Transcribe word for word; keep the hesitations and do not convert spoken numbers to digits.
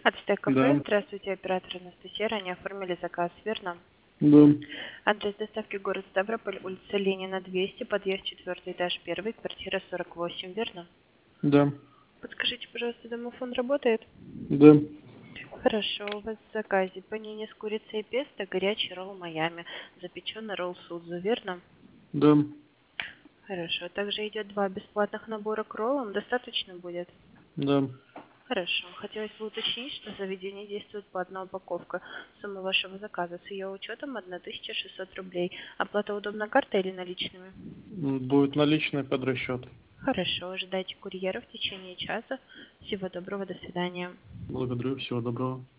Ацтек кафе. Да, Здравствуйте, оператор Анастасия. Ранее оформили заказ, верно? да, Адрес доставки город Ставрополь, улица Ленина, двести, подъезд четвертый этаж, первый, квартира сорок восемь, верно? да, Подскажите, пожалуйста, домофон работает? да, Хорошо, у вас в заказе панини с курицей и песто, горячий ролл Майами, запеченный ролл Судзу, верно? да, Хорошо, также идет два бесплатных набора к роллам, достаточно будет? да. Хорошо. Хотелось бы уточнить, что в заведении действует платная упаковка. Сумма вашего заказа с ее учетом тысяча шестьсот рублей. Оплата удобна картой или наличными? М, Будет наличный под расчет. Хорошо. Ожидайте курьера в течение часа. Всего доброго. До свидания. Благодарю, всего доброго.